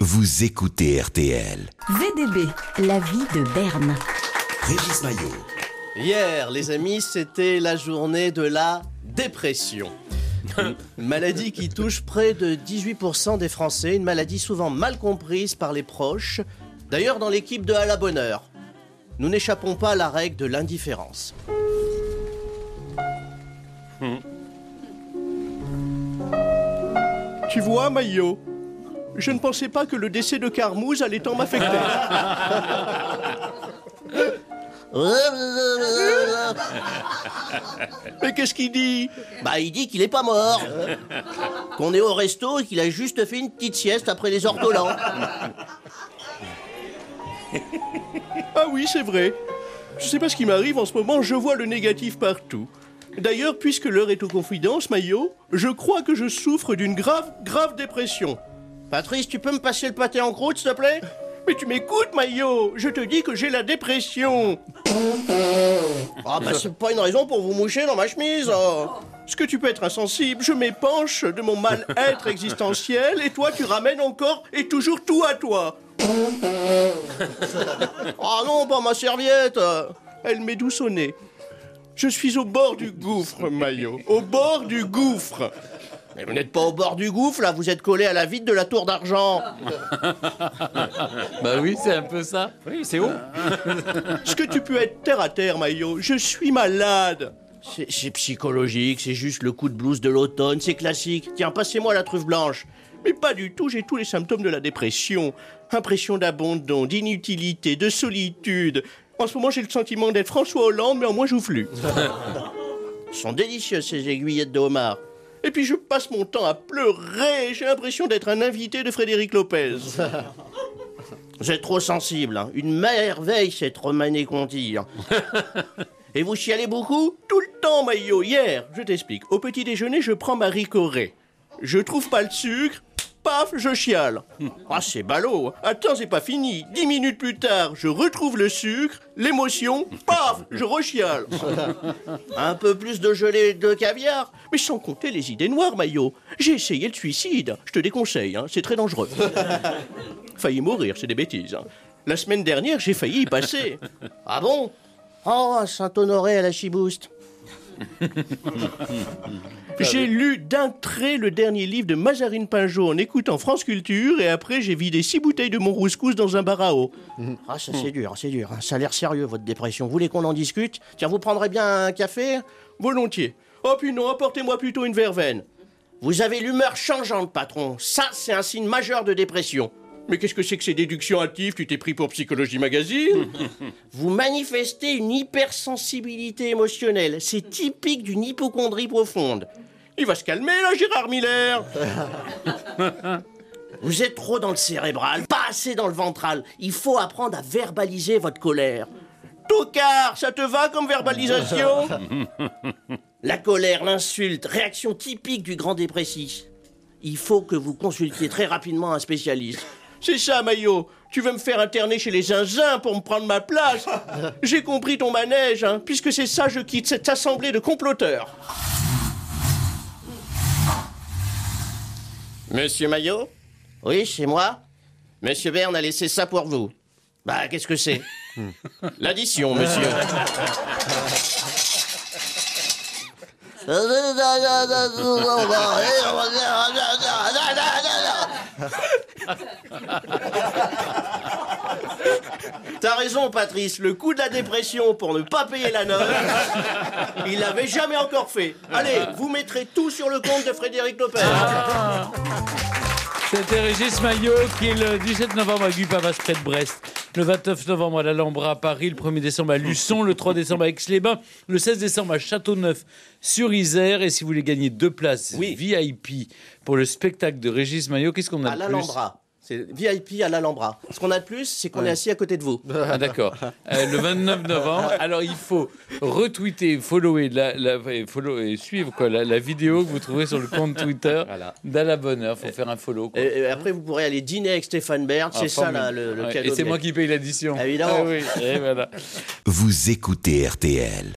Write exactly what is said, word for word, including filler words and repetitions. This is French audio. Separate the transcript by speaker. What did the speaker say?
Speaker 1: Vous écoutez R T L.
Speaker 2: V D B, la vie de Berne.
Speaker 1: Régis Maillot.
Speaker 3: Hier, les amis, c'était la journée de la dépression. Une maladie qui touche près de dix-huit pour cent des Français, une maladie souvent mal comprise par les proches. D'ailleurs, dans l'équipe de À la bonne heure, nous n'échappons pas à la règle de l'indifférence. Hmm. Tu vois, Maillot, je ne pensais pas que le décès de Carmouze allait tant m'affecter. Mais qu'est-ce qu'il dit? Bah, il dit qu'il est pas mort. Qu'on est au resto et qu'il a juste fait une petite sieste après les ortolans. Ah oui, c'est vrai. Je sais pas ce qui m'arrive en ce moment, je vois le négatif partout. D'ailleurs, puisque l'heure est aux confidences, Maillot, je crois que je souffre d'une grave, grave dépression. Patrice, tu peux me passer le pâté en croûte, s'il te plaît? Mais tu m'écoutes, Maillot? Je te dis que j'ai la dépression. Ah bah c'est pas une raison pour vous moucher dans ma chemise. Oh. Est-ce que tu peux être insensible? Je m'épanche de mon mal-être existentiel et toi tu ramènes encore et toujours tout à toi. Ah non, pas ma serviette. Elle m'est douce au nez. Je suis au bord du gouffre, Maillot. Au bord du gouffre. Mais vous n'êtes pas au bord du gouffre, là. Vous êtes collé à la vitre de la tour d'argent.
Speaker 4: Bah oui, c'est un peu ça. Oui, c'est haut.
Speaker 3: Est-ce que tu peux être terre à terre, Maillot? Je suis malade. C'est, c'est psychologique, c'est juste le coup de blues de l'automne, c'est classique. Tiens, passez-moi la truffe blanche. Mais pas du tout, j'ai tous les symptômes de la dépression. Impression d'abandon, d'inutilité, de solitude. En ce moment, j'ai le sentiment d'être François Hollande, mais en moins joufflu. Elles sont délicieuses, ces aiguillettes de homard. Et puis je passe mon temps à pleurer. J'ai l'impression d'être un invité de Frédéric Lopez. Vous êtes trop sensible, hein. Une merveille, cette Romanée Conti. Hein. Et vous chialez beaucoup? Tout le temps, Maillot. Hier, je t'explique. Au petit déjeuner, je prends ma ricorée. Je trouve pas le sucre. Paf, je chiale. Ah, c'est ballot. Attends, c'est pas fini. Dix minutes plus tard, je retrouve le sucre, l'émotion, paf, je rechiale. Un peu plus de gelée de caviar. Mais sans compter les idées noires, Maillot. J'ai essayé le suicide. Je te déconseille, hein, c'est très dangereux. Failli mourir, c'est des bêtises. Hein. La semaine dernière, j'ai failli y passer. Ah bon? Oh, Saint-Honoré à la chibouste. J'ai lu d'un trait le dernier livre de Mazarine Pinjot en écoutant France Culture et après j'ai vidé six bouteilles de mon rouscous dans un bar à eau. Ah ça c'est dur, c'est dur. Ça a l'air sérieux votre dépression. Vous voulez qu'on en discute? Tiens, vous prendrez bien un café? Volontiers. Oh puis non, apportez-moi plutôt une verveine. Vous avez l'humeur changeante, patron. Ça c'est un signe majeur de dépression. Mais qu'est-ce que c'est que ces déductions hâtives? Tu t'es pris pour Psychologie Magazine? Vous manifestez une hypersensibilité émotionnelle. C'est typique d'une hypocondrie profonde. Il va se calmer, là, Gérard Miller. Vous êtes trop dans le cérébral, pas assez dans le ventral. Il faut apprendre à verbaliser votre colère. Tocard, ça te va comme verbalisation? La colère, l'insulte, réaction typique du grand dépressif. Il faut que vous consultiez très rapidement un spécialiste. C'est ça, Maillot. Tu veux me faire interner chez les zinzins pour me prendre ma place? J'ai compris ton manège, hein. Puisque c'est ça, je quitte cette assemblée de comploteurs. Monsieur Maillot? Oui, c'est moi. Monsieur Berne a laissé ça pour vous. Bah, qu'est-ce que c'est? L'addition, monsieur. T'as raison, Patrice. Le coup de la dépression pour ne pas payer la note, il l'avait jamais encore fait. Allez, vous mettrez tout sur le compte de Frédéric Lopez.
Speaker 4: Ah. C'était Régis Maillot qui est le dix-sept novembre à Guipavas près de Brest, le vingt-neuf novembre à l'Alhambra à Paris, le premier décembre à Luçon, le trois décembre à Aix-les-Bains, le seize décembre à Châteauneuf-sur-Isère. Et si vous voulez gagner deux places oui. V I P pour le spectacle de Régis Maillot, qu'est-ce qu'on a
Speaker 3: à
Speaker 4: de plus?
Speaker 3: l'Alhambra. C'est V I P à l'Alhambra. Ce qu'on a de plus, c'est qu'on ouais. est assis à côté de vous.
Speaker 4: Ah d'accord. Euh, le vingt-neuf novembre. Alors il faut retweeter, follower, la, la, follow, et suivre quoi, la, la vidéo que vous trouverez sur le compte Twitter voilà. d'À la bonne heure. Il faut faire un follow. Quoi.
Speaker 3: Et, et après vous pourrez aller dîner avec Stéphane Bern. Ah, c'est ça là, le, le ouais. cadeau.
Speaker 4: Et c'est moi qui paye l'addition.
Speaker 3: Évidemment.
Speaker 4: Ah, oui. Et voilà.
Speaker 1: Vous écoutez R T L.